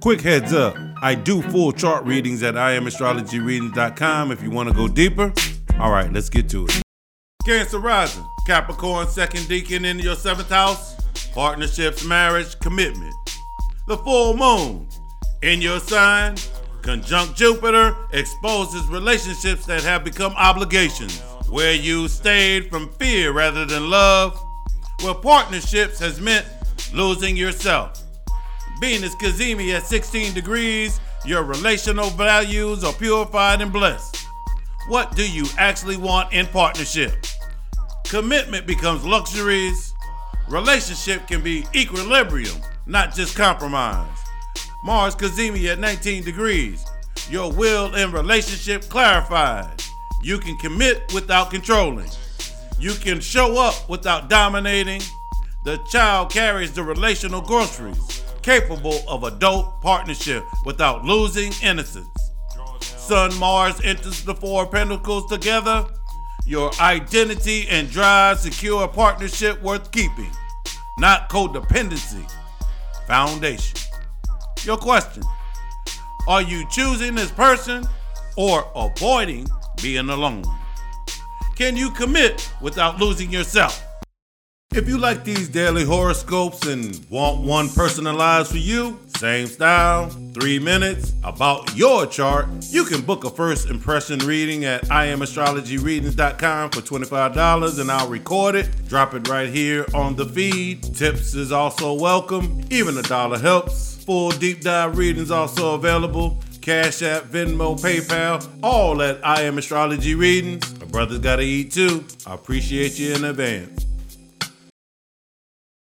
Quick heads up, I do full chart readings at IamAstrologyReadings.com if you want to go deeper. All right, let's get to it. Cancer rising, Capricorn second deacon in your 7th house, partnerships, marriage, commitment. The full moon in your sign, conjunct Jupiter, exposes relationships that have become obligations, where you stayed from fear rather than love, where partnerships has meant losing yourself. Venus Cazimi at 16 degrees, your relational values are purified and blessed. What do you actually want in partnership? Commitment becomes luxuries. Relationship can be equilibrium, not just compromise. Mars Cazimi at 19 degrees, your will in relationship clarified. You can commit without controlling. You can show up without dominating. The child carries the relational groceries, capable of adult partnership without losing innocence. Sun Mars enters the 4 of Pentacles together. Your identity and drive secure a partnership worth keeping, not codependency. Foundation. Your question: are you choosing this person or avoiding being alone? Can you commit without losing yourself? If you like these daily horoscopes and want one personalized for you, same style, 3 minutes, about your chart, you can book a first impression reading at IamAstrologyReadings.com for $25 and I'll record it, drop it right here on the feed. Tips is also welcome, even $1 helps. Full deep dive readings also available. Cash App, Venmo, PayPal, all at I Am Astrology Readings. My brother's gotta eat too. I appreciate you in advance.